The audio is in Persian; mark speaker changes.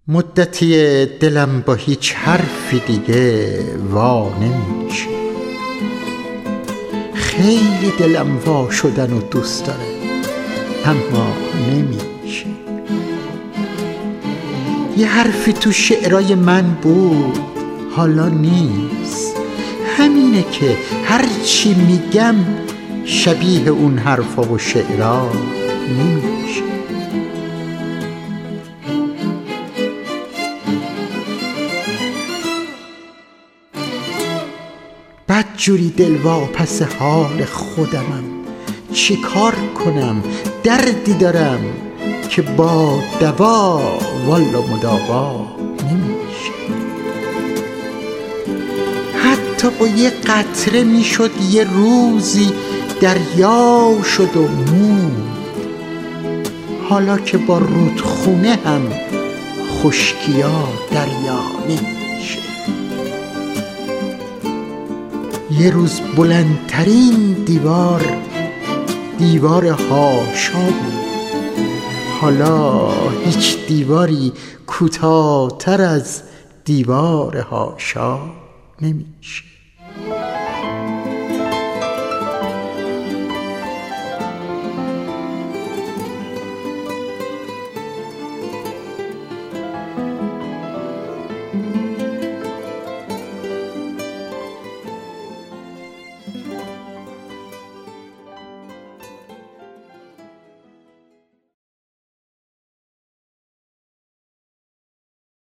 Speaker 1: مدتی دلم با هیچ حرفی دیگه وا نمیشه. خیلی دلم وا شدن و دوست داره اما نمیشه. یه حرفی تو شعرای من بود حالا نیست. همینه که هرچی میگم شبیه اون حرفا و شعرها نمیشه. بدجوری دلواپس حال خودمم. چی کار کنم؟ دردی دارم که با دوا والا مداوا نمیشه. حتی با یه قطره میشد یه روزی دریا شد و موند. حالا که با رودخونه هم خشکیا دریا نمیشه. یه روز بلندترین دیوار حاشا بود. حالا هیچ دیواری کوتاه‌تر از دیوار حاشا نمیشه.